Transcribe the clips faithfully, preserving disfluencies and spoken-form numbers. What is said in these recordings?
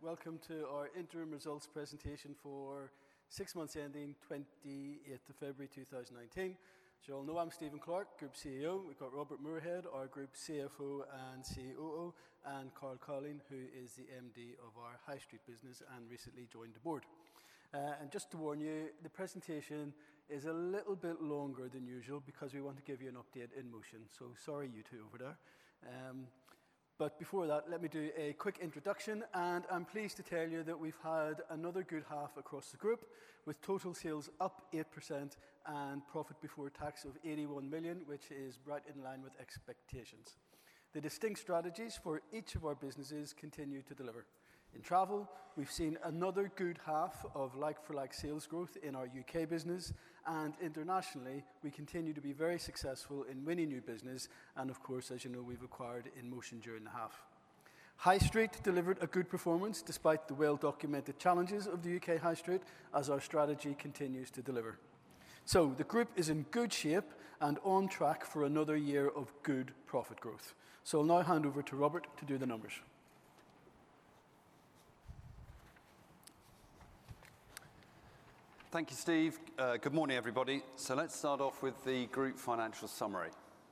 Welcome to our interim results presentation for six months ending twenty-eighth of February two thousand nineteen. As you all know, I'm Stephen Clark, Group C E O. We've got Robert Moorhead, our Group C F O and C O O, and Carl Colleen, who is the M D of our High Street business and recently joined the board. Uh, and just to warn you, the presentation is a little bit longer than usual because we want to give you an update in motion. So sorry, you two over there. Um, But before that, let me do a quick introduction, and I'm pleased to tell you that we've had another good half across the group, with total sales up eight percent and profit before tax of eighty-one million, which is right in line with expectations. The distinct strategies for each of our businesses continue to deliver. In travel, we've seen another good half of like-for-like sales growth in our U K business, and internationally, we continue to be very successful in winning new business, and of course, as you know, we've acquired InMotion during the half. High Street delivered a good performance despite the well-documented challenges of the U K High Street as our strategy continues to deliver. So, the group is in good shape and on track for another year of good profit growth. So I'll now hand over to Robert to do the numbers. Thank you, Steve. Uh, good morning, everybody. So let's start off with the group financial summary.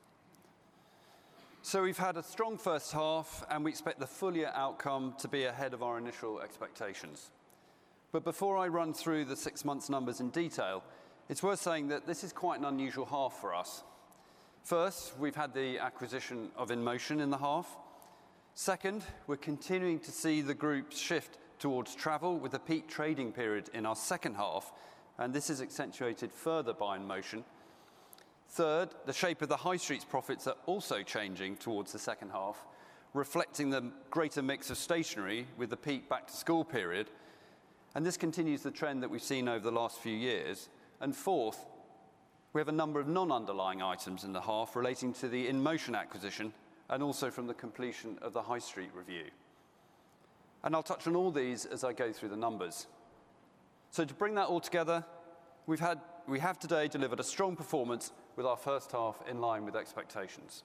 So we've had a strong first half, and we expect the full year outcome to be ahead of our initial expectations. But before I run through the six months numbers in detail, it's worth saying that this is quite an unusual half for us. First, we've had the acquisition of InMotion in the half. Second, we're continuing to see the group shift towards travel with a peak trading period in our second half, and this is accentuated further by InMotion. Third, the shape of the High Street's profits are also changing towards the second half, reflecting the greater mix of stationery with the peak back-to-school period, and this continues the trend that we've seen over the last few years. And fourth, we have a number of non-underlying items in the half relating to the InMotion acquisition and also from the completion of the High Street review. And I'll touch on all these as I go through the numbers. So to bring that all together, we've had, we have today delivered a strong performance with our first half in line with expectations.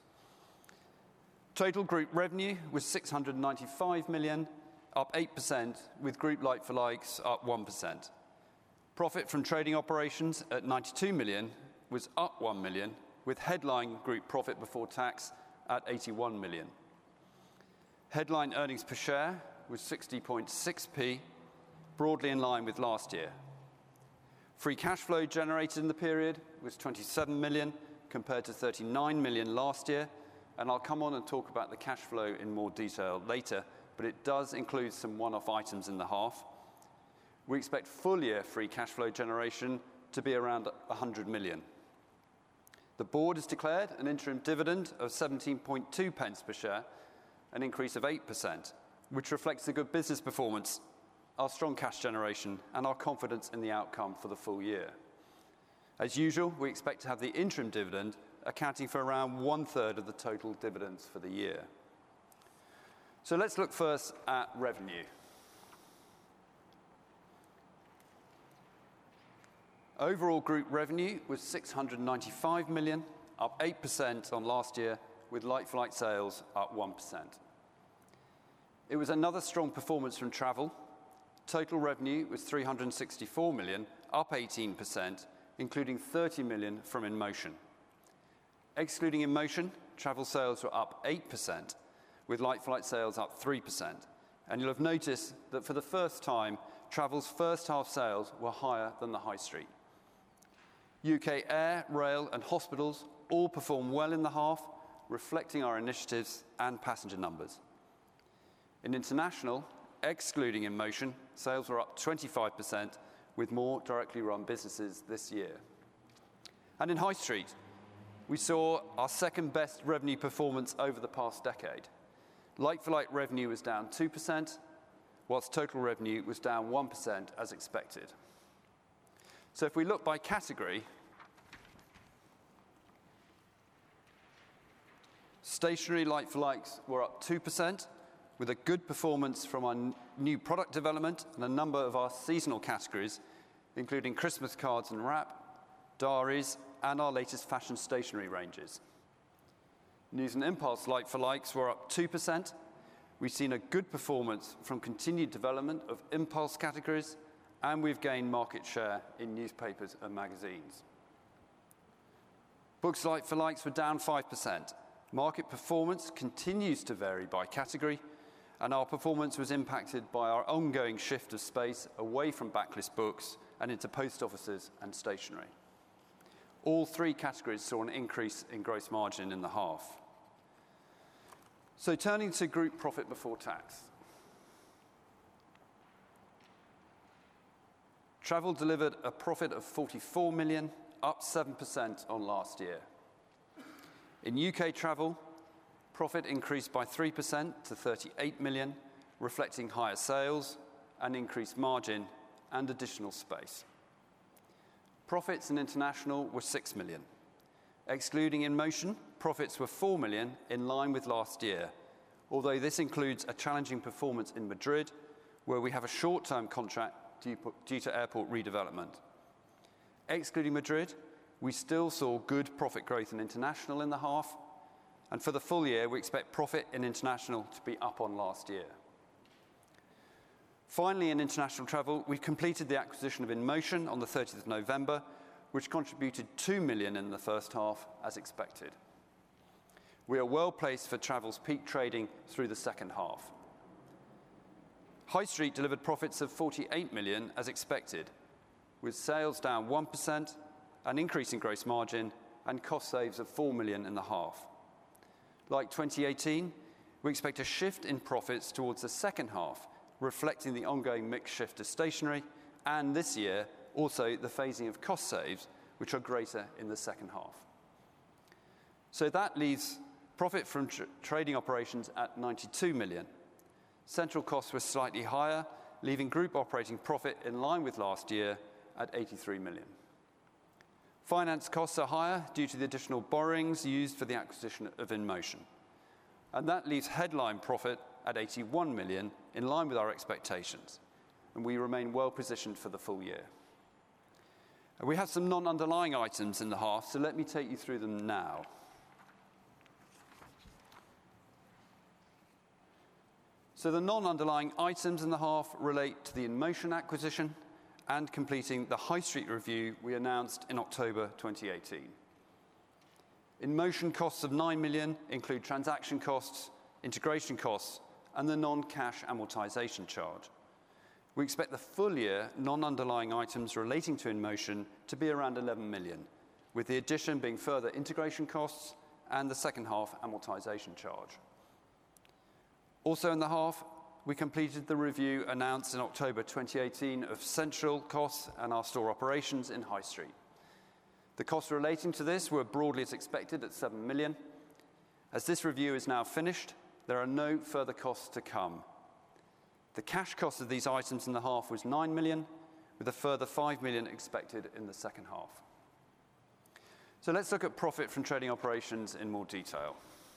Total group revenue was six hundred ninety-five million, up eight percent, with group like-for-likes up one percent. Profit from trading operations at ninety-two million was up one million, with headline group profit before tax at eighty-one million. Headline earnings per share was sixty point six p, broadly in line with last year. Free cash flow generated in the period was twenty-seven million compared to thirty-nine million last year, and I'll come on and talk about the cash flow in more detail later, but it does include some one-off items in the half. We expect full-year free cash flow generation to be around one hundred million. The board has declared an interim dividend of seventeen point two pence per share, an increase of eight percent, which reflects the good business performance, our strong cash generation, and our confidence in the outcome for the full year. As usual, we expect to have the interim dividend accounting for around one-third of the total dividends for the year. So let's look first at revenue. Overall group revenue was six hundred ninety-five million, up eight percent on last year, with like-for-like sales up one percent. It was another strong performance from travel. Total revenue was three hundred sixty-four million, up eighteen percent, including thirty million from InMotion. Excluding InMotion, travel sales were up eight percent, with like-for-like sales up three percent. And you'll have noticed that for the first time, travel's first half sales were higher than the High Street. U K air, rail, and hospitals all performed well in the half, reflecting our initiatives and passenger numbers. In international, excluding InMotion, sales were up twenty-five percent, with more directly run businesses this year. And in High Street, we saw our second best revenue performance over the past decade. Like-for-like revenue was down two percent, whilst total revenue was down one percent as expected. So if we look by category, stationery like-for-likes were up two percent, with a good performance from our new product development and a number of our seasonal categories, including Christmas cards and wrap, diaries, and our latest fashion stationery ranges. News and Impulse like-for-likes were up two percent, we've seen a good performance from continued development of impulse categories, and we've gained market share in newspapers and magazines. Books like-for-likes were down five percent. Market performance continues to vary by category, and our performance was impacted by our ongoing shift of space away from backlist books and into post offices and stationery. All three categories saw an increase in gross margin in the half. So turning to group profit before tax. Travel delivered a profit of forty-four million, up seven percent on last year. In U K travel, profit increased by three percent to thirty-eight million, reflecting higher sales, an increased margin, and additional space. Profits in international were six million. Excluding InMotion, profits were four million, in line with last year, although this includes a challenging performance in Madrid, where we have a short-term contract due to airport redevelopment. Excluding Madrid, we still saw good profit growth in international in the half, and for the full year, we expect profit in international to be up on last year. Finally, in international travel, we've completed the acquisition of InMotion on the thirtieth of November, which contributed two million in the first half, as expected. We are well placed for travel's peak trading through the second half. High Street delivered profits of forty-eight million, as expected, with sales down one percent, an increase in gross margin, and cost saves of four million in the half. Like twenty eighteen, we expect a shift in profits towards the second half, reflecting the ongoing mix shift to stationery, and this year, also the phasing of cost saves, which are greater in the second half. So that leaves profit from tr- trading operations at ninety-two million. Central costs were slightly higher, leaving group operating profit in line with last year at eighty-three million. Finance costs are higher due to the additional borrowings used for the acquisition of InMotion. And that leaves headline profit at eighty-one million, in line with our expectations, and we remain well positioned for the full year. And we have some non-underlying items in the half, so let me take you through them now. So the non-underlying items in the half relate to the InMotion acquisition and completing the High Street review we announced in October twenty eighteen. InMotion costs of nine million include transaction costs, integration costs, and the non-cash amortization charge. We expect the full year non-underlying items relating to InMotion to be around eleven million, with the addition being further integration costs and the second half amortization charge. Also in the half, we completed the review announced in October twenty eighteen of central costs and our store operations in High Street. The costs relating to this were broadly as expected at seven million. As this review is now finished, there are no further costs to come. The cash cost of these items in the half was nine million, with a further five million expected in the second half. So let's look at profit from trading operations in more detail.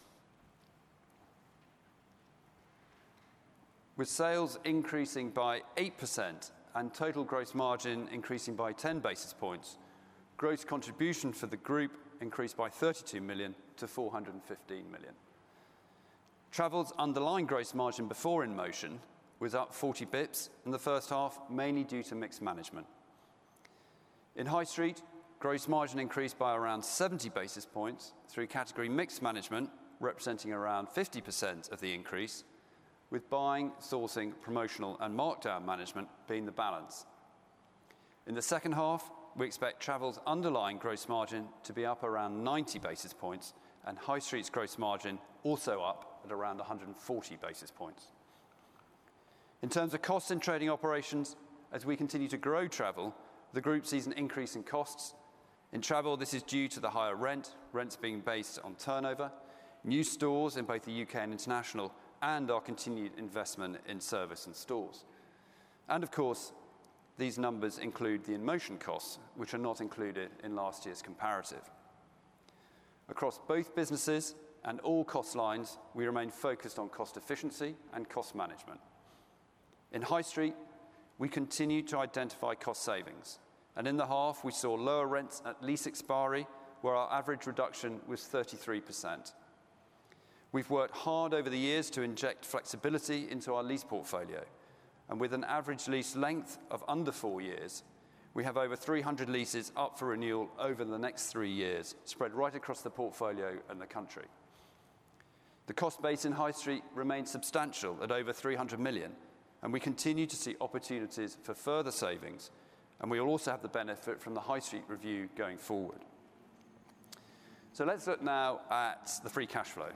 With sales increasing by eight percent and total gross margin increasing by ten basis points, gross contribution for the group increased by thirty-two million to four hundred fifteen million. Travel's underlying gross margin before InMotion was up forty bips in the first half, mainly due to mix management. In High Street, gross margin increased by around seventy basis points through category mix management, representing around fifty percent of the increase, with buying, sourcing, promotional and markdown management being the balance. In the second half, we expect Travel's underlying gross margin to be up around ninety basis points and High Street's gross margin also up at around one hundred forty basis points. In terms of costs in trading operations, as we continue to grow Travel, the group sees an increase in costs. In Travel, this is due to the higher rent, rents being based on turnover, new stores in both the U K and international, and our continued investment in service and stores. And of course, these numbers include the InMotion costs, which are not included in last year's comparative. Across both businesses and all cost lines, we remain focused on cost efficiency and cost management. In High Street, we continue to identify cost savings, and in the half we saw lower rents at lease expiry, where our average reduction was thirty-three percent. We've worked hard over the years to inject flexibility into our lease portfolio, and with an average lease length of under four years, we have over three hundred leases up for renewal over the next three years, spread right across the portfolio and the country. The cost base in High Street remains substantial at over three hundred million, and we continue to see opportunities for further savings, and we will also have the benefit from the High Street review going forward. So let's look now at the free cash flow.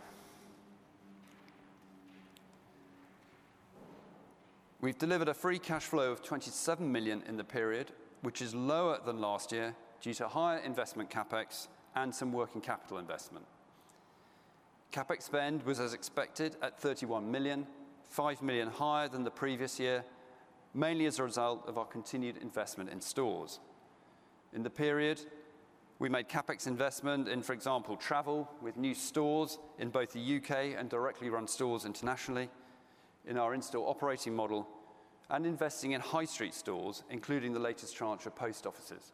We've delivered a free cash flow of twenty-seven million in the period, which is lower than last year due to higher investment capex and some working capital investment. Capex spend was as expected at thirty-one million, five million higher than the previous year, mainly as a result of our continued investment in stores. In the period, we made capex investment in, for example, travel with new stores in both the U K and directly run stores internationally, in our in-store operating model, and investing in high street stores, including the latest tranche of post offices.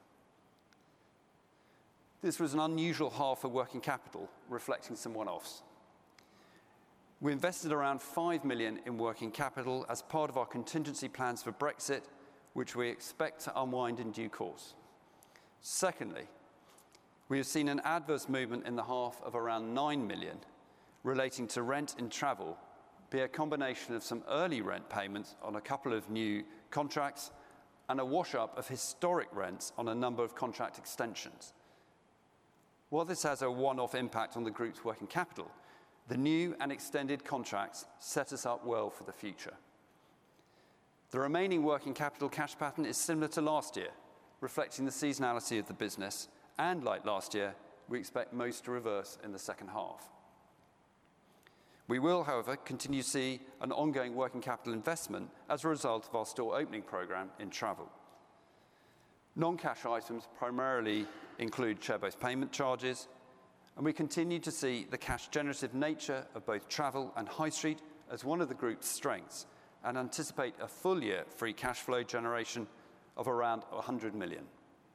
This was an unusual half for working capital, reflecting some one-offs. We invested around five million in working capital as part of our contingency plans for Brexit, which we expect to unwind in due course. Secondly, we have seen an adverse movement in the half of around nine million relating to rent in travel, be a combination of some early rent payments on a couple of new contracts and a wash-up of historic rents on a number of contract extensions. While this has a one-off impact on the group's working capital, the new and extended contracts set us up well for the future. The remaining working capital cash pattern is similar to last year, reflecting the seasonality of the business, and like last year, we expect most to reverse in the second half. We will, however, continue to see an ongoing working capital investment as a result of our store opening programme in travel. Non-cash items primarily include share-based payment charges, and we continue to see the cash-generative nature of both travel and High Street as one of the group's strengths, and anticipate a full-year free cash flow generation of around one hundred million.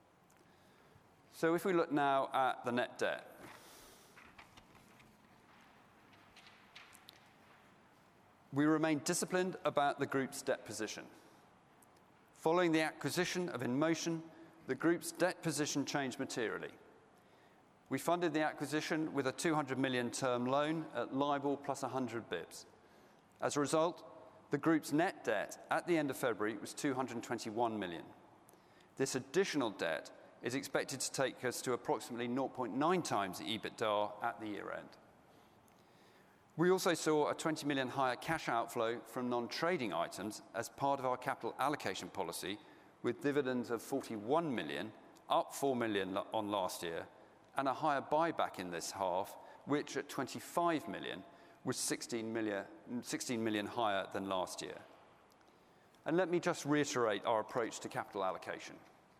So if we look now at the net debt. We remain disciplined about the group's debt position. Following the acquisition of InMotion, the group's debt position changed materially. We funded the acquisition with a two hundred million term loan at LIBOR plus one hundred bips. As a result, the group's net debt at the end of February was two hundred twenty-one million. This additional debt is expected to take us to approximately zero point nine times EBITDA at the year end. We also saw a twenty million higher cash outflow from non-trading items as part of our capital allocation policy, with dividends of forty-one million, up four million on last year, and a higher buyback in this half, which at twenty-five million was sixteen million, sixteen million higher than last year. And let me just reiterate our approach to capital allocation.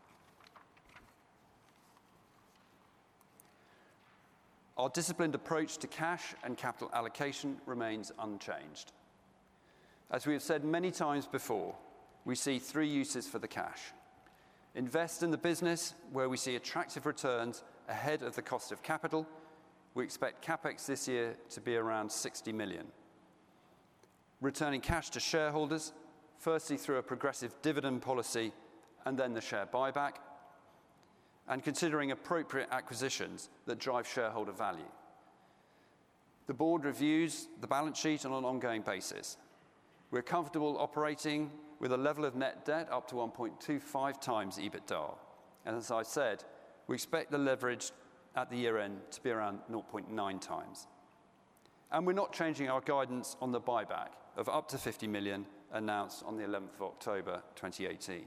Our disciplined approach to cash and capital allocation remains unchanged. As we have said many times before, we see three uses for the cash. Invest in the business where we see attractive returns ahead of the cost of capital. We expect capex this year to be around sixty million. Returning cash to shareholders, firstly through a progressive dividend policy and then the share buyback, and considering appropriate acquisitions that drive shareholder value. The board reviews the balance sheet on an ongoing basis. We're comfortable operating with a level of net debt up to one point two five times EBITDA. And as I said, we expect the leverage at the year end to be around zero point nine times. And we're not changing our guidance on the buyback of up to fifty million announced on the eleventh of October twenty eighteen.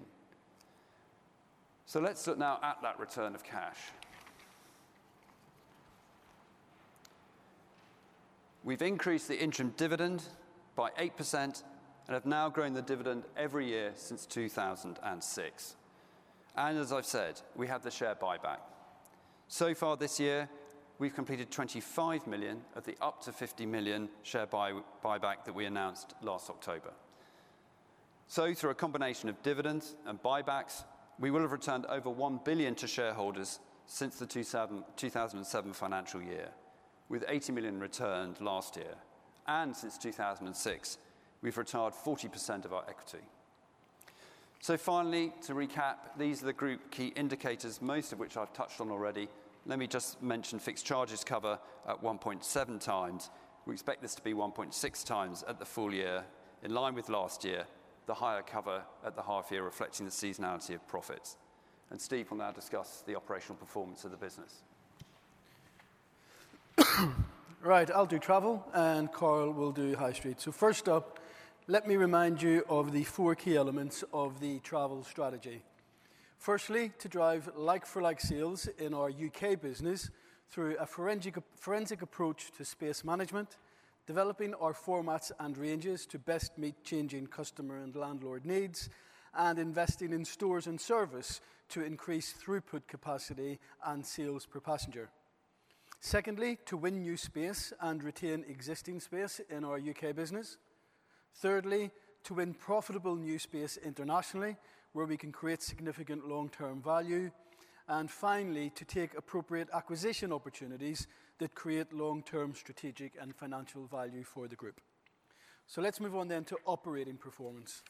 So let's look now at that return of cash. We've increased the interim dividend by eight percent and have now grown the dividend every year since two thousand six. And as I've said, we have the share buyback. So far this year, we've completed twenty-five million of the up to fifty million share buy, buyback that we announced last October. So through a combination of dividends and buybacks, we will have returned over one billion to shareholders since the two thousand seven financial year, with eighty million returned last year. And since two thousand six, we've retired forty percent of our equity. So finally, to recap, these are the group key indicators, most of which I've touched on already. Let me just mention fixed charges cover at one point seven times. We expect this to be one point six times at the full year, in line with last year, the higher cover at the half year reflecting the seasonality of profits. And Steve will now discuss the operational performance of the business. Right, I'll do travel and Carl will do high street. So first up, let me remind you of the four key elements of the travel strategy. Firstly, to drive like-for-like sales in our U K business through a forensic, forensic approach to space management, developing our formats and ranges to best meet changing customer and landlord needs, and investing in stores and service to increase throughput capacity and sales per passenger. Secondly, to win new space and retain existing space in our U K business. Thirdly, to win profitable new space internationally, where we can create significant long-term value. And finally, to take appropriate acquisition opportunities that create long-term strategic and financial value for the group. So let's move on then to operating performance.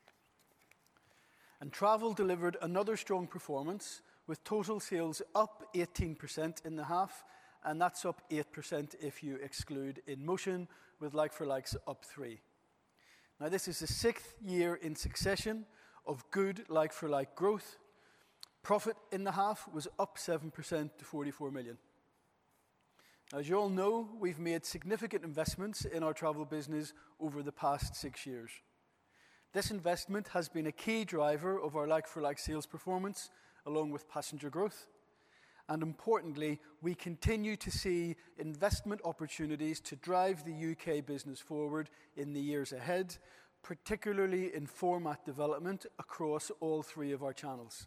And travel delivered another strong performance, with total sales up eighteen percent in the half, and that's up eight percent if you exclude InMotion, with like-for-likes up three. Now, this is the sixth year in succession of good like-for-like growth. Profit in the half was up seven percent to forty-four million. As you all know, we've made significant investments in our travel business over the past six years. This investment has been a key driver of our like-for-like sales performance, along with passenger growth. And importantly, we continue to see investment opportunities to drive the U K business forward in the years ahead, particularly in format development across all three of our channels.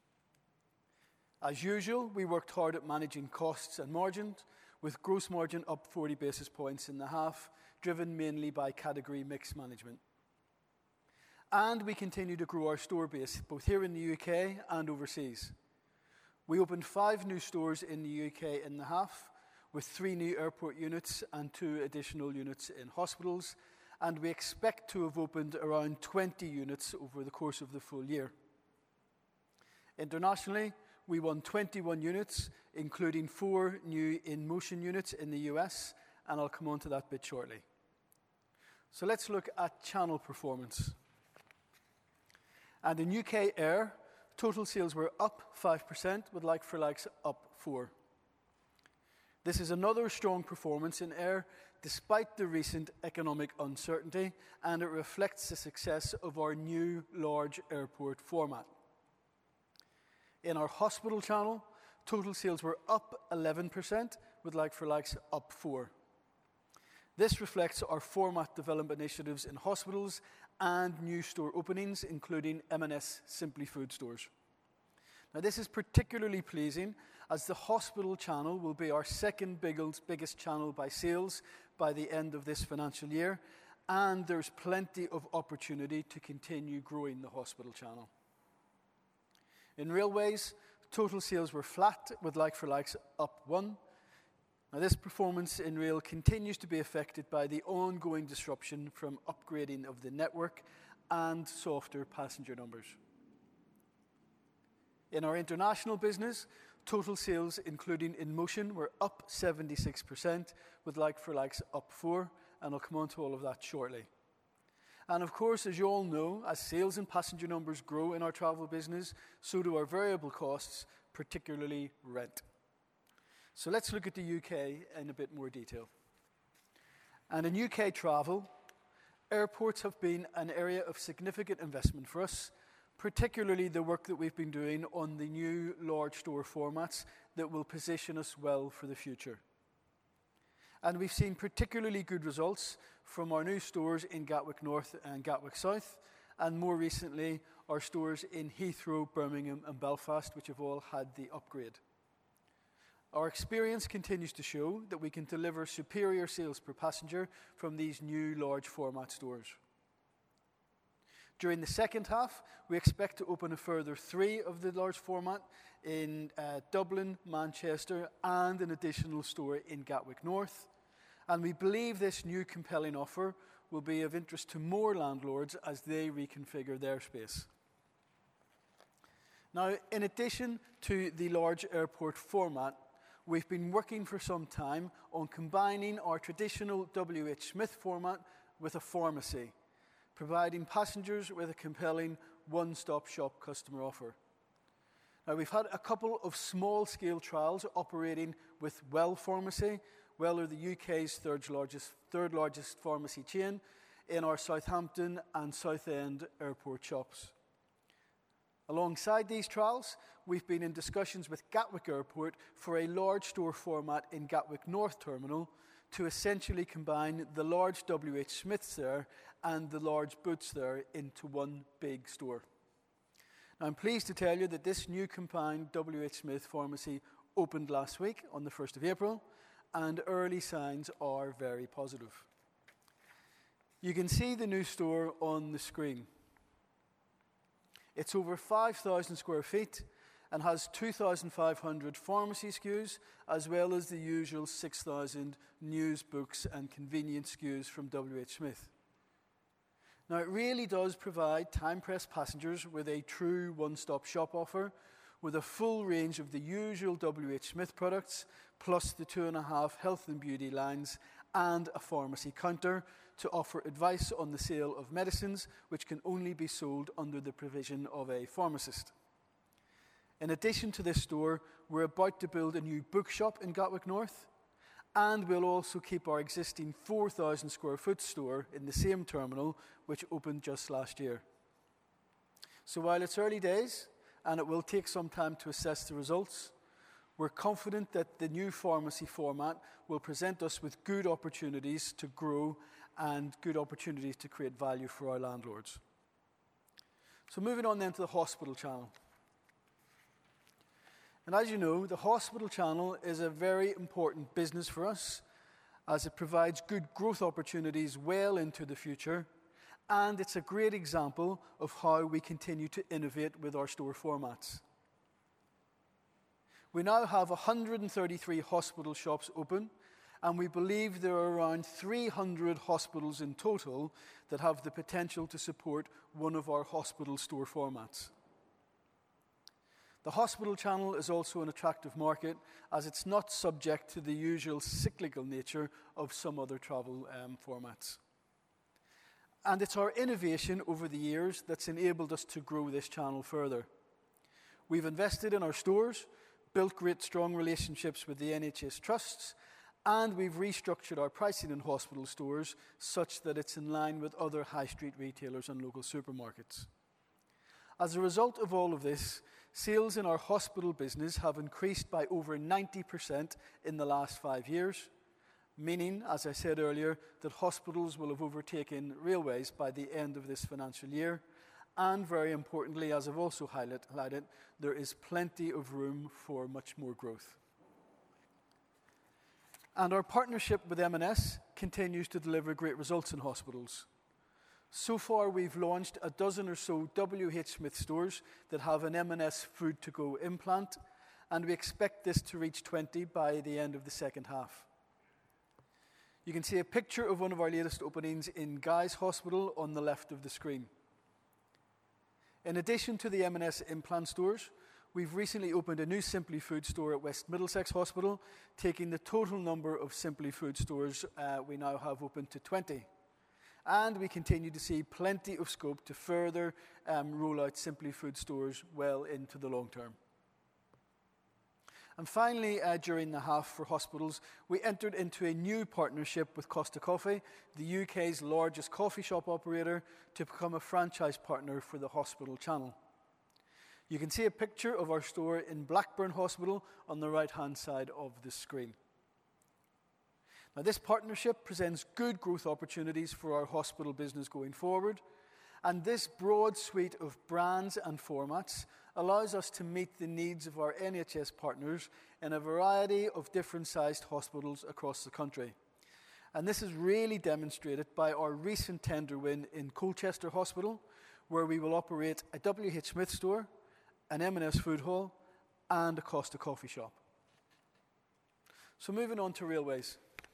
As usual, we worked hard at managing costs and margins, with gross margin up forty basis points in the half, driven mainly by category mix management. And we continue to grow our store base, both here in the U K and overseas. We opened five new stores in the U K in the half, with three new airport units and two additional units in hospitals, and we expect to have opened around twenty units over the course of the full year. Internationally, we won twenty-one units, including four new InMotion units in the U S, and I'll come on to that bit shortly. So let's look at channel performance. And in U K Air, total sales were up five percent, with like-for-likes up four. This is another strong performance in Air, despite the recent economic uncertainty, and it reflects the success of our new large airport format. In our hospital channel, total sales were up eleven percent, with like-for-likes up four. This reflects our format development initiatives in hospitals and new store openings, including M and S Simply Food stores. Now, this is particularly pleasing, as the hospital channel will be our second biggest channel by sales by the end of this financial year, and there's plenty of opportunity to continue growing the hospital channel. In railways, total sales were flat, with like-for-likes up one. Now, this performance in rail continues to be affected by the ongoing disruption from upgrading of the network and softer passenger numbers. In our international business, total sales, including InMotion, were up seventy-six percent, with like-for-likes up four, and I'll come on to all of that shortly. And of course, as you all know, as sales and passenger numbers grow in our travel business, so do our variable costs, particularly rent. So let's look at the U K in a bit more detail. And in U K travel, airports have been an area of significant investment for us, particularly the work that we've been doing on the new large store formats that will position us well for the future. And we've seen particularly good results from our new stores in Gatwick North and Gatwick South, and more recently, our stores in Heathrow, Birmingham and Belfast, which have all had the upgrade. Our experience continues to show that we can deliver superior sales per passenger from these new large format stores. During the second half, we expect to open a further three of the large format in uh, Dublin, Manchester, and an additional store in Gatwick North. And we believe this new compelling offer will be of interest to more landlords as they reconfigure their space. Now, in addition to the large airport format, we've been working for some time on combining our traditional W H Smith format with a pharmacy, providing passengers with a compelling one-stop shop customer offer. Now, we've had a couple of small-scale trials operating with Well Pharmacy. Well are the U K's third largest, third largest pharmacy chain in our Southampton and Southend airport shops. Alongside these trials, we've been in discussions with Gatwick Airport for a large store format in Gatwick North Terminal to essentially combine the large W H Smiths there and the large Boots there into one big store. Now, I'm pleased to tell you that this new combined W H Smith pharmacy opened last week on the first of April, and early signs are very positive. You can see the new store on the screen. It's over five thousand square feet and has two thousand five hundred pharmacy S K Us, as well as the usual six thousand news, books and convenience S K Us from W H Smith. Now, it really does provide time-pressed passengers with a true one-stop shop offer, with a full range of the usual W H Smith products, plus the two and a half health and beauty lines, and a pharmacy counter to offer advice on the sale of medicines, which can only be sold under the provision of a pharmacist. In addition to this store, we're about to build a new bookshop in Gatwick North, and we'll also keep our existing four thousand square foot store in the same terminal, which opened just last year. So while it's early days, and it will take some time to assess the results, we're confident that the new pharmacy format will present us with good opportunities to grow and good opportunities to create value for our landlords. So moving on then to the hospital channel. And as you know, the hospital channel is a very important business for us, as it provides good growth opportunities well into the future, and it's a great example of how we continue to innovate with our store formats. We now have one hundred thirty-three hospital shops open, and we believe there are around three hundred hospitals in total that have the potential to support one of our hospital store formats. The hospital channel is also an attractive market, as it's not subject to the usual cyclical nature of some other travel um, formats. And it's our innovation over the years that's enabled us to grow this channel further. We've invested in our stores, built great strong relationships with the N H S trusts, and we've restructured our pricing in hospital stores such that it's in line with other high street retailers and local supermarkets. As a result of all of this, sales in our hospital business have increased by over ninety percent in the last five years, meaning, as I said earlier, that hospitals will have overtaken railways by the end of this financial year. And very importantly, as I've also highlighted, there is plenty of room for much more growth. And our partnership with M and S continues to deliver great results in hospitals. So far, we've launched a dozen or so W H Smith stores that have an M and S food-to-go implant, and we expect this to reach twenty by the end of the second half. You can see a picture of one of our latest openings in Guy's Hospital on the left of the screen. In addition to the M and S implant stores, we've recently opened a new Simply Food store at West Middlesex Hospital, taking the total number of Simply Food stores uh, we now have open to twenty. And we continue to see plenty of scope to further um, roll out Simply Food stores well into the long term. And finally, uh, during the half for hospitals, we entered into a new partnership with Costa Coffee, the U K's largest coffee shop operator, to become a franchise partner for the hospital channel. You can see a picture of our store in Blackburn Hospital on the right-hand side of the screen. Now, this partnership presents good growth opportunities for our hospital business going forward, and this broad suite of brands and formats allows us to meet the needs of our N H S partners in a variety of different sized hospitals across the country. And this is really demonstrated by our recent tender win in Colchester Hospital, where we will operate a W H Smith store, an M and S food hall, and a Costa coffee shop. So moving on to railways.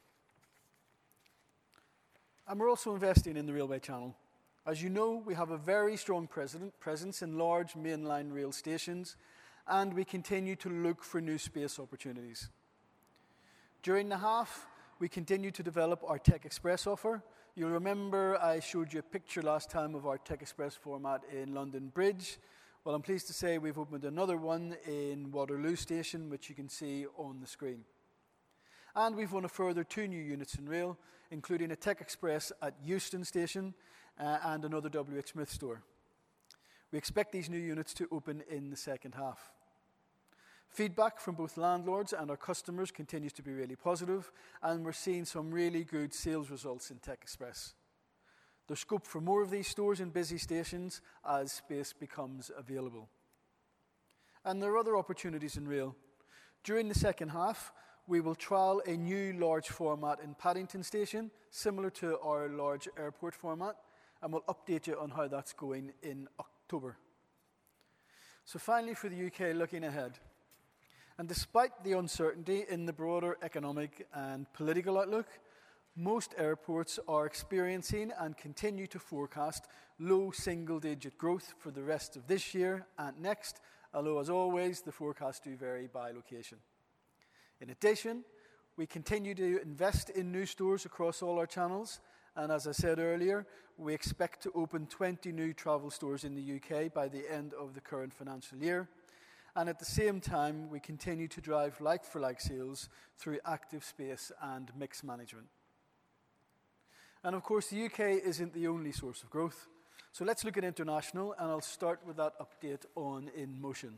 And we're also investing in the railway channel. As you know, we have a very strong presence in large mainline rail stations, and we continue to look for new space opportunities. During the half, we continue to develop our Tech Express offer. You'll remember I showed you a picture last time of our Tech Express format in London Bridge. Well, I'm pleased to say we've opened another one in Waterloo Station, which you can see on the screen. And we've won a further two new units in rail, including a Tech Express at Euston Station uh, and another W H Smith store. We expect these new units to open in the second half. Feedback from both landlords and our customers continues to be really positive, and we're seeing some really good sales results in Tech Express. There's scope for more of these stores in busy stations as space becomes available. And there are other opportunities in rail. During the second half, we will trial a new large format in Paddington Station, similar to our large airport format, and we'll update you on how that's going in October. So finally, for the U K, looking ahead. And despite the uncertainty in the broader economic and political outlook, most airports are experiencing and continue to forecast low single-digit growth for the rest of this year and next, although, as always, the forecasts do vary by location. In addition, we continue to invest in new stores across all our channels, and as I said earlier, we expect to open twenty new travel stores in the U K by the end of the current financial year. And at the same time, we continue to drive like-for-like sales through active space and mix management. And of course, the U K isn't the only source of growth. So let's look at international, and I'll start with that update on InMotion.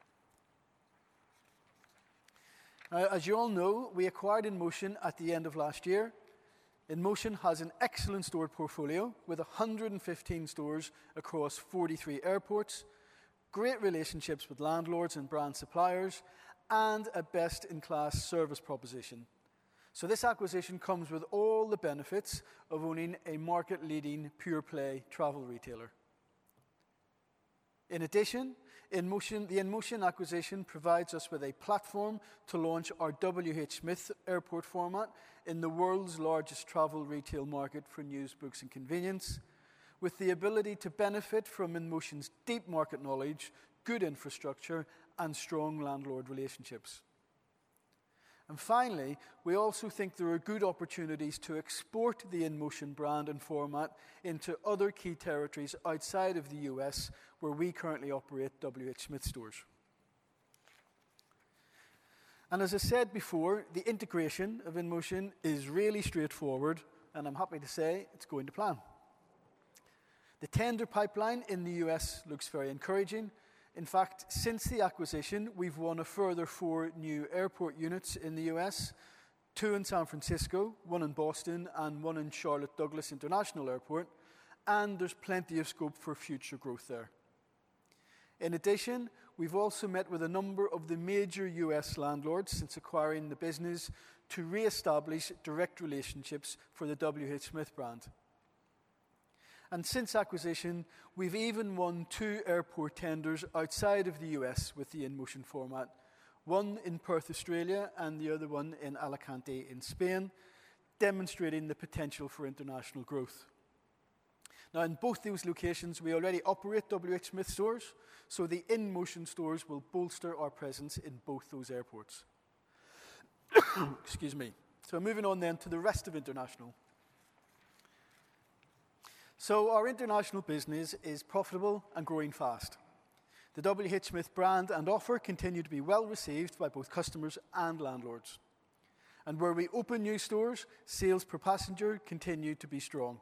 Now, as you all know, we acquired InMotion at the end of last year. InMotion has an excellent store portfolio with one hundred fifteen stores across forty-three airports, great relationships with landlords and brand suppliers, and a best-in-class service proposition. So this acquisition comes with all the benefits of owning a market-leading pure-play travel retailer. In addition, InMotion, the InMotion acquisition provides us with a platform to launch our W H Smith airport format in the world's largest travel retail market for news, books and convenience, with the ability to benefit from InMotion's deep market knowledge, good infrastructure and strong landlord relationships. And finally, we also think there are good opportunities to export the InMotion brand and format into other key territories outside of the U S, where we currently operate W H Smith stores. And as I said before, the integration of InMotion is really straightforward, and I'm happy to say it's going to plan. The tender pipeline in the U S looks very encouraging. In fact, since the acquisition, we've won a further four new airport units in the U S, two in San Francisco, one in Boston, and one in Charlotte Douglas International Airport, and there's plenty of scope for future growth there. In addition, we've also met with a number of the major U S landlords since acquiring the business to re-establish direct relationships for the W H Smith brand. And since acquisition, we've even won two airport tenders outside of the U S with the InMotion format, one in Perth, Australia, and the other one in Alicante in Spain, demonstrating the potential for international growth. Now, in both those locations, we already operate W H Smith stores, so the InMotion stores will bolster our presence in both those airports. Excuse me. So moving on then to the rest of international. So our international business is profitable and growing fast. The W H Smith brand and offer continue to be well received by both customers and landlords. And where we open new stores, sales per passenger continue to be strong.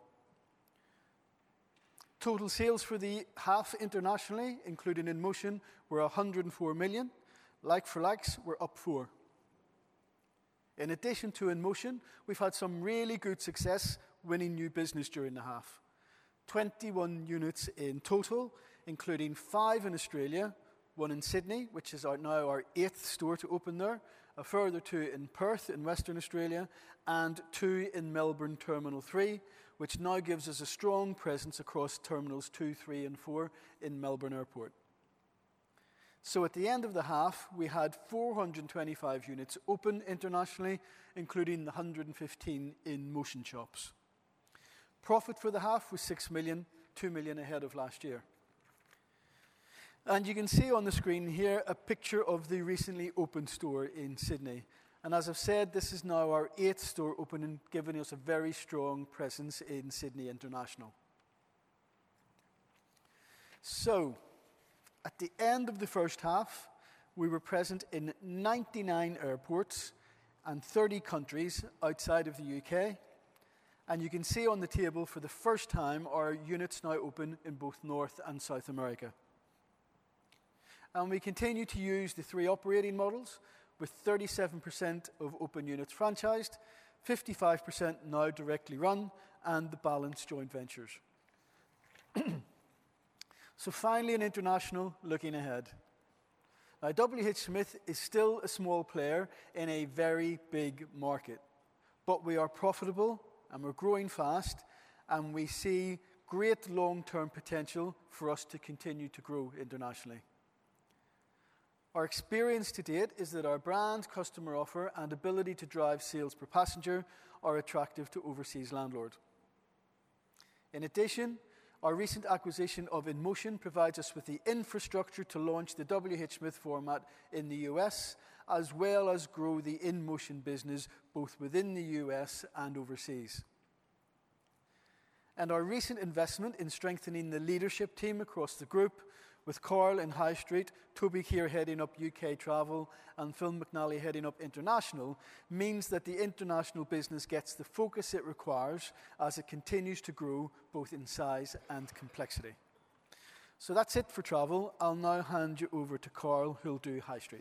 Total sales for the half internationally, including InMotion, were one hundred four million. Like-for-likes were up four. In addition to InMotion, we've had some really good success winning new business during the half. twenty-one units in total, including five in Australia, one in Sydney, which is our, now our eighth store to open there, a further two in Perth in Western Australia, and two in Melbourne Terminal three, which now gives us a strong presence across Terminals two, three and four in Melbourne Airport. So at the end of the half, we had four hundred twenty-five units open internationally, including the one hundred fifteen in motion shops. Profit for the half was six million, two million ahead of last year. And you can see on the screen here a picture of the recently opened store in Sydney. And as I've said, this is now our eighth store opening, giving us a very strong presence in Sydney International. So, at the end of the first half, we were present in ninety-nine airports and thirty countries outside of the U K. And you can see on the table for the first time our units now open in both North and South America. And we continue to use the three operating models, with thirty-seven percent of open units franchised, fifty-five percent now directly run, and the balance joint ventures. So finally, in international, looking ahead. Now, W H Smith is still a small player in a very big market, but we are profitable and we're growing fast, and we see great long-term potential for us to continue to grow internationally. Our experience to date is that our brand, customer offer, and ability to drive sales per passenger are attractive to overseas landlords. In addition, our recent acquisition of InMotion provides us with the infrastructure to launch the W H Smith format in the U S, as well as grow the InMotion business both within the U S and overseas. And our recent investment in strengthening the leadership team across the group, with Carl in High Street, Toby here heading up U K travel, and Phil McNally heading up international, means that the international business gets the focus it requires as it continues to grow both in size and complexity. So that's it for travel. I'll now hand you over to Carl, who'll do High Street.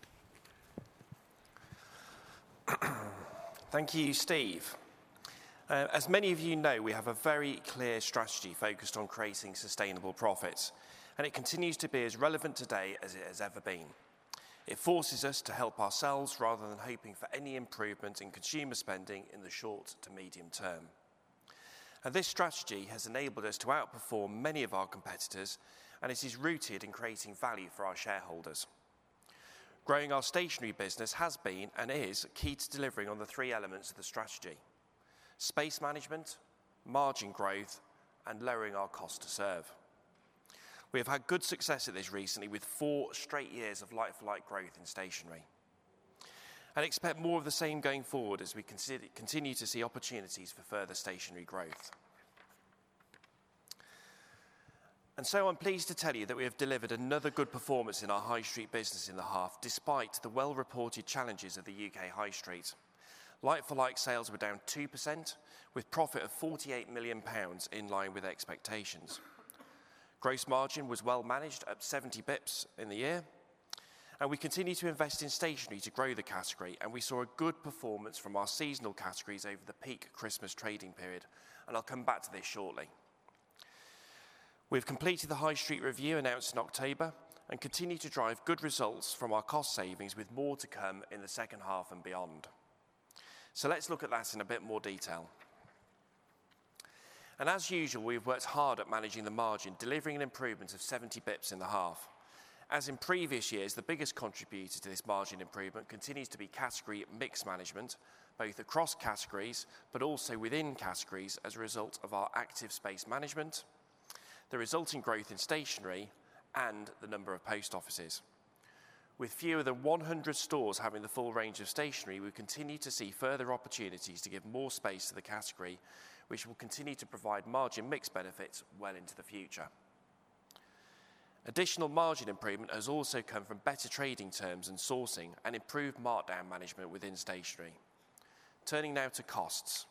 Thank you, Steve. Uh, as many of you know, we have a very clear strategy focused on creating sustainable profits, and it continues to be as relevant today as it has ever been. It forces us to help ourselves rather than hoping for any improvement in consumer spending in the short to medium term. And this strategy has enabled us to outperform many of our competitors, and it is rooted in creating value for our shareholders. Growing our stationery business has been and is key to delivering on the three elements of the strategy: space management, margin growth, and lowering our cost to serve. We have had good success at this recently, with four straight years of like-for-like growth in stationery. And expect more of the same going forward as we consider, continue to see opportunities for further stationery growth. And so I'm pleased to tell you that we have delivered another good performance in our High Street business in the half, despite the well-reported challenges of the U K High Street. Like-for-like sales were down two percent, with profit of forty-eight million pounds in line with expectations. Gross margin was well managed, up seventy bips in the year. And we continue to invest in stationery to grow the category, and we saw a good performance from our seasonal categories over the peak Christmas trading period, and I'll come back to this shortly. We've completed the High Street review announced in October and continue to drive good results from our cost savings, with more to come in the second half and beyond. So let's look at that in a bit more detail. And as usual, we've worked hard at managing the margin, delivering an improvement of seventy bips in the half. As in previous years, the biggest contributor to this margin improvement continues to be category mix management, both across categories, but also within categories as a result of our active space management, the resulting growth in stationery, and the number of post offices. With fewer than one hundred stores having the full range of stationery, we continue to see further opportunities to give more space to the category, which will continue to provide margin mix benefits well into the future. Additional margin improvement has also come from better trading terms and sourcing and improved markdown management within stationery. Turning now to costs.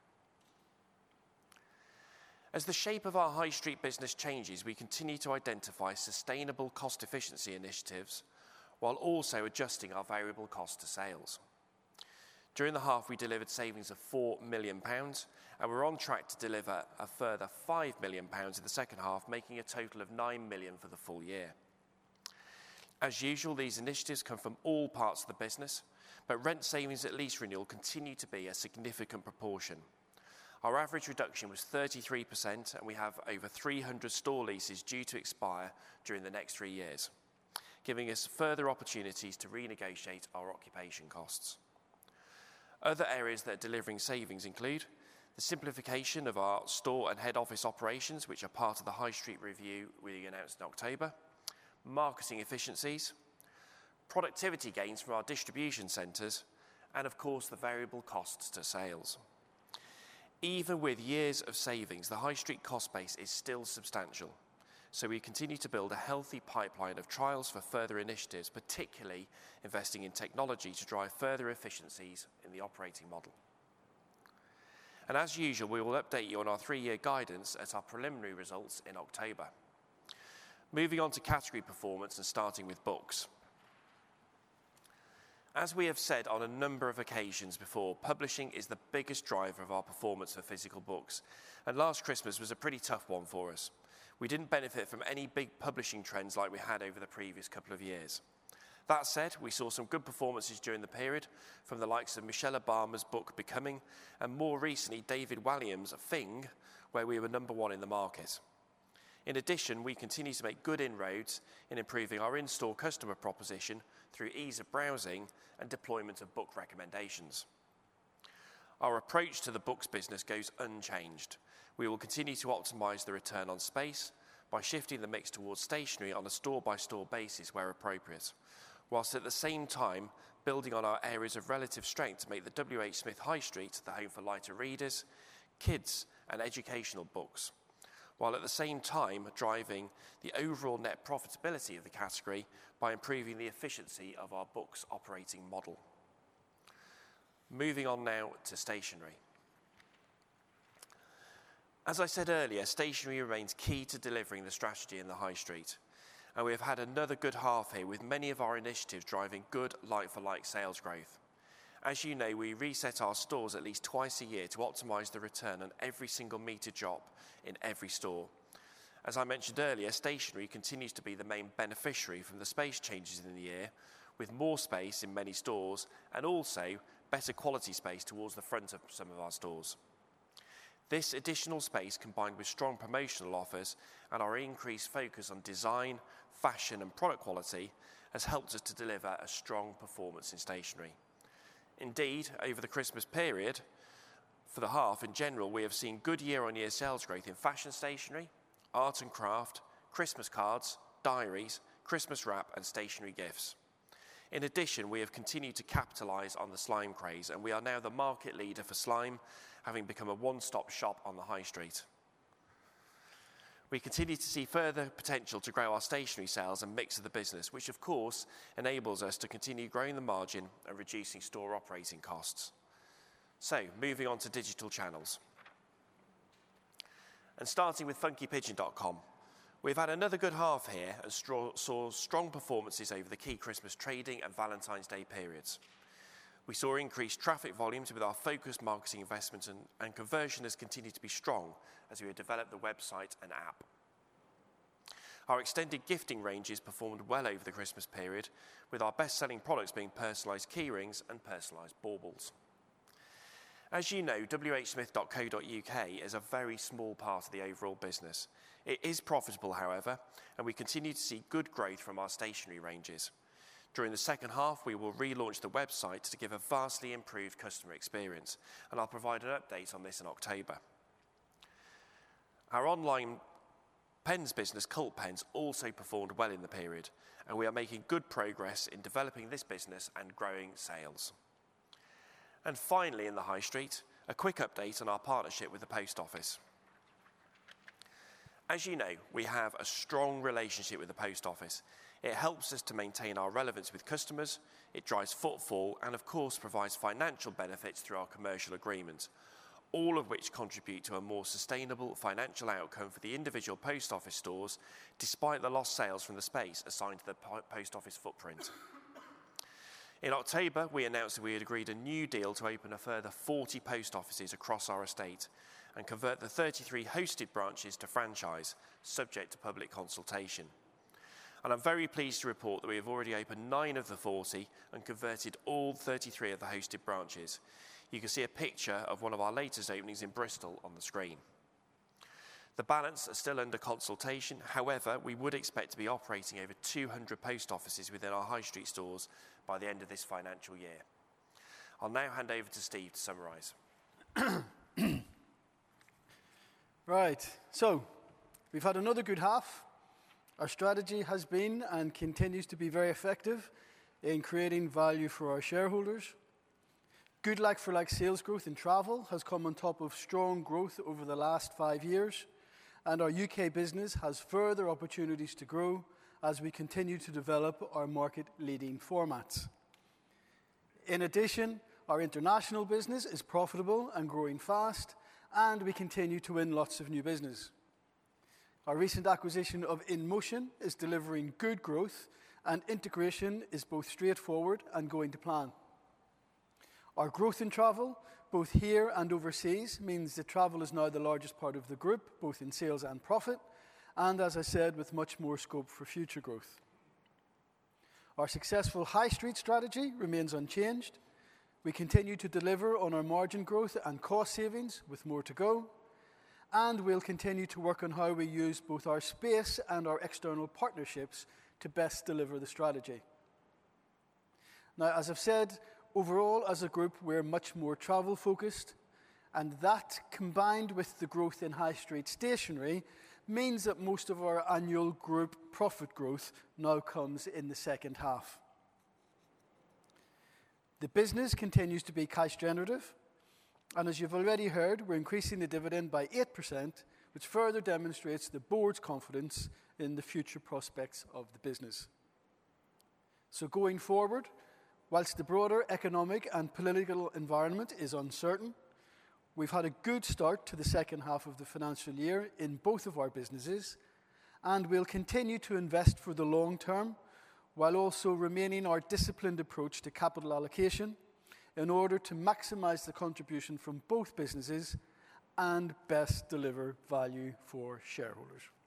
As the shape of our High Street business changes, we continue to identify sustainable cost efficiency initiatives while also adjusting our variable cost to sales. During the half, we delivered savings of four million pounds, and we're on track to deliver a further five million pounds in the second half, making a total of nine million pounds for the full year. As usual, these initiatives come from all parts of the business, but rent savings at lease renewal continue to be a significant proportion. Our average reduction was thirty-three percent, and we have over three hundred store leases due to expire during the next three years, giving us further opportunities to renegotiate our occupation costs. Other areas that are delivering savings include the simplification of our store and head office operations, which are part of the High Street review we announced in October, marketing efficiencies, productivity gains from our distribution centres, and of course the variable costs to sales. Even with years of savings, the High Street cost base is still substantial, so we continue to build a healthy pipeline of trials for further initiatives, particularly investing in technology to drive further efficiencies in the operating model. And as usual, we will update you on our three-year guidance at our preliminary results in October. Moving on to category performance and starting with books. As we have said on a number of occasions before, publishing is the biggest driver of our performance for physical books, and last Christmas was a pretty tough one for us. We didn't benefit from any big publishing trends like we had over the previous couple of years. That said, we saw some good performances during the period from the likes of Michelle Obama's book Becoming, and more recently David Walliams' Fing, where we were number one in the market. In addition, we continue to make good inroads in improving our in-store customer proposition through ease of browsing and deployment of book recommendations. Our approach to the books business goes unchanged. We will continue to optimise the return on space by shifting the mix towards stationery on a store-by-store basis where appropriate, whilst at the same time building on our areas of relative strength to make the W H Smith High Street the home for lighter readers, kids and educational books, while at the same time driving the overall net profitability of the category by improving the efficiency of our books operating model. Moving on now to stationery. As I said earlier, stationery remains key to delivering the strategy in the High Street, and we have had another good half here with many of our initiatives driving good like-for-like sales growth. As you know, we reset our stores at least twice a year to optimise the return on every single metre drop in every store. As I mentioned earlier, stationery continues to be the main beneficiary from the space changes in the year, with more space in many stores and also better quality space towards the front of some of our stores. This additional space, combined with strong promotional offers and our increased focus on design, fashion and product quality, has helped us to deliver a strong performance in stationery. Indeed, over the Christmas period, for the half in general, we have seen good year-on-year sales growth in fashion stationery, art and craft, Christmas cards, diaries, Christmas wrap and stationery gifts. In addition, we have continued to capitalise on the slime craze, and we are now the market leader for slime, having become a one-stop shop on the High Street. We continue to see further potential to grow our stationery sales and mix of the business, which of course enables us to continue growing the margin and reducing store operating costs. So, moving on to digital channels. And starting with funky pigeon dot com, we've had another good half here and saw strong performances over the key Christmas trading and Valentine's Day periods. We saw increased traffic volumes with our focused marketing investments, and, and conversion has continued to be strong as we have developed the website and app. Our extended gifting ranges performed well over the Christmas period, with our best-selling products being personalised keyrings and personalised baubles. As you know, W H Smith dot co dot U K is a very small part of the overall business. It is profitable, however, and we continue to see good growth from our stationery ranges. During the second half, we will relaunch the website to give a vastly improved customer experience, and I'll provide an update on this in October. Our online pens business, Cult Pens, also performed well in the period, and we are making good progress in developing this business and growing sales. And finally, in the High Street, a quick update on our partnership with the Post Office. As you know, we have a strong relationship with the Post Office. It helps us to maintain our relevance with customers, it drives footfall, and of course provides financial benefits through our commercial agreement, all of which contribute to a more sustainable financial outcome for the individual post office stores, despite the lost sales from the space assigned to the post office footprint. In October, we announced that we had agreed a new deal to open a further forty post offices across our estate and convert the thirty-three hosted branches to franchise, subject to public consultation. And I'm very pleased to report that we have already opened nine of the forty and converted all thirty-three of the hosted branches. You can see a picture of one of our latest openings in Bristol on the screen. The balance are still under consultation. However, we would expect to be operating over two hundred post offices within our high street stores by the end of this financial year. I'll now hand over to Steve to summarise. Right, so we've had another good half. Our strategy has been and continues to be very effective in creating value for our shareholders. Good like-for-like sales growth in travel has come on top of strong growth over the last five years, and our U K business has further opportunities to grow as we continue to develop our market-leading formats. In addition, our international business is profitable and growing fast, and we continue to win lots of new business. Our recent acquisition of InMotion is delivering good growth, and integration is both straightforward and going to plan. Our growth in travel, both here and overseas, means that travel is now the largest part of the group, both in sales and profit, and as I said, with much more scope for future growth. Our successful high street strategy remains unchanged. We continue to deliver on our margin growth and cost savings, with more to go, and we'll continue to work on how we use both our space and our external partnerships to best deliver the strategy. Now, as I've said, overall, as a group, we're much more travel-focused, and that, combined with the growth in high street stationery, means that most of our annual group profit growth now comes in the second half. The business continues to be cash generative, and as you've already heard, we're increasing the dividend by eight percent, which further demonstrates the board's confidence in the future prospects of the business. So going forward, whilst the broader economic and political environment is uncertain, we've had a good start to the second half of the financial year in both of our businesses, and we'll continue to invest for the long term while also remaining our disciplined approach to capital allocation in order to maximise the contribution from both businesses and best deliver value for shareholders.